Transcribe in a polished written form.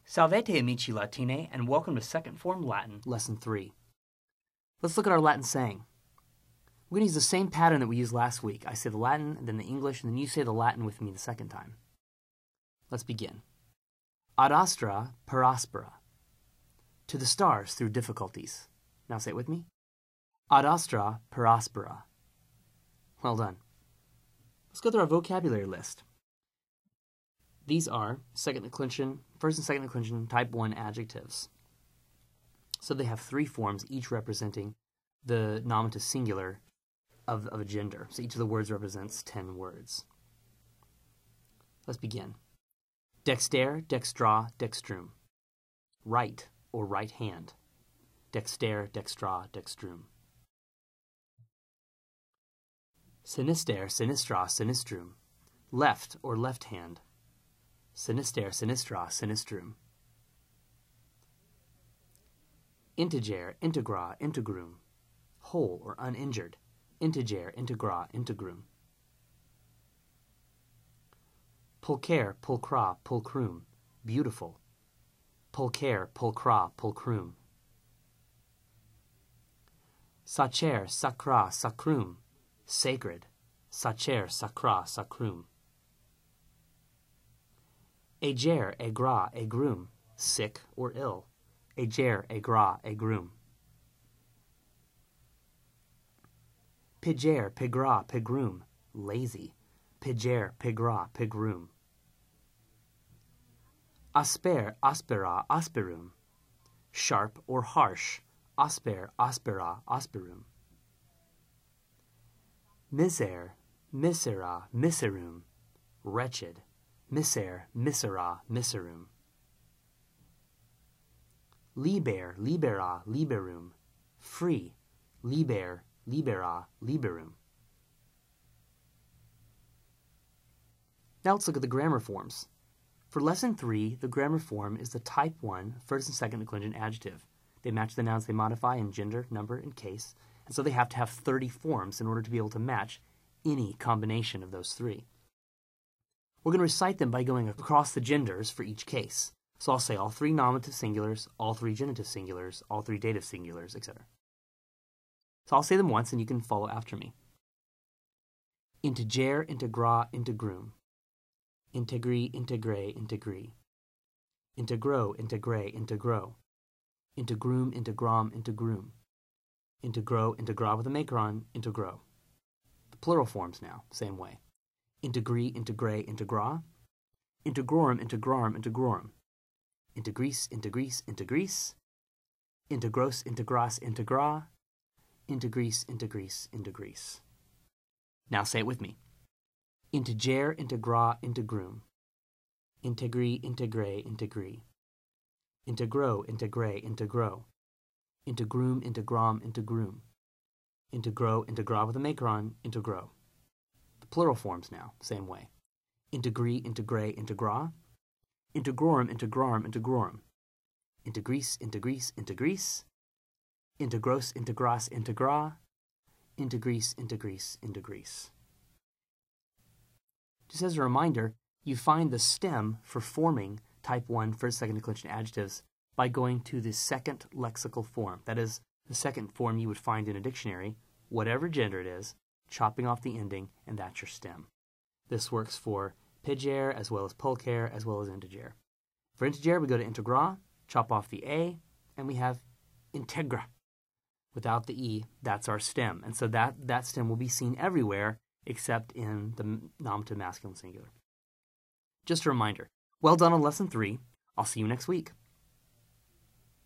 Salvete amici Latine, and welcome to Second Form Latin, Lesson 3. Let's look at our Latin saying. We're going to use the same pattern that we used last week. I say the Latin, then the English, and then you say the Latin with me the second time. Let's begin. Ad astra per aspera. To the stars through difficulties. Now say it with me. Ad astra per aspera. Well done. Let's go through our vocabulary list. These are first and second declension type 1 adjectives. So they have 3 forms, each representing the nominative singular of a gender. So each of the words represents 10 words. Let's begin. Dexter, dextra, dextrum. Right or right hand. Dexter, dextra, dextrum. Sinister, sinistra, sinistrum. Left or left hand. Sinister, sinistra, sinistrum. Integer, integra, integrum. Whole or uninjured. Integer, integra, integrum. Pulcher, pulcra, pulcrum. Beautiful. Pulcher, pulcra, pulcrum. Sacer, sacra, sacrum. Sacred. Sacer, sacra, sacrum. Ager, agra, agrum. Sick or ill. Ager, agra, agrum. Piger, pigra, pigrum. Lazy. Piger, pigra, pigrum. Asper, aspera, asperum. Sharp or harsh. Asper, aspera, asperum. Miser, misera, miserum. Wretched. Miser, misera, miserum. Liber, libera, liberum. Free. Liber, libera, liberum. Now let's look at the grammar forms. For Lesson 3, the grammar form is the type 1 first and second declension adjective. They match the nouns they modify in gender, number, and case, and so they have to have 30 forms in order to be able to match any combination of those 3. We're going to recite them by going across the genders for each case. So I'll say all 3 nominative singulars, all 3 genitive singulars, all 3 dative singulars, etc. So I'll say them once and you can follow after me. Integer, integra, integrum. Integri, integre, integree. Integro, integre, integro. Integrum, integram, integrum. Integro, integra with a macron, integro. The plural forms now, same way. Integree, integre, integra. Integrorum, integrarum, integrorum. Integris, integris, integris. Integros, integras, integra. Integris, integris, integris. Now say it with me. Integer, integra, integrum. Integri, integre, integree. Integro, integre, integro. Integrum, integram, integrum. Integro, integra with a macron, integro. The plural forms now, same way. Integree, integre, integra. Integrorum, integrarum, integrorum. Integris, integris, integris. Integros, integras, integra. Integris, integris, integris. Just as a reminder, you find the stem for forming type 1 first, second declension adjectives by going to the second lexical form. That is, the second form you would find in a dictionary, whatever gender it is, chopping off the ending, and that's your stem. This works for piger as well as pulcher as well as integer. For integer, we go to integra, chop off the A, and we have integra. Without the E, that's our stem. And so that stem will be seen everywhere except in the nominative masculine singular. Just a reminder, well done on Lesson 3. I'll see you next week.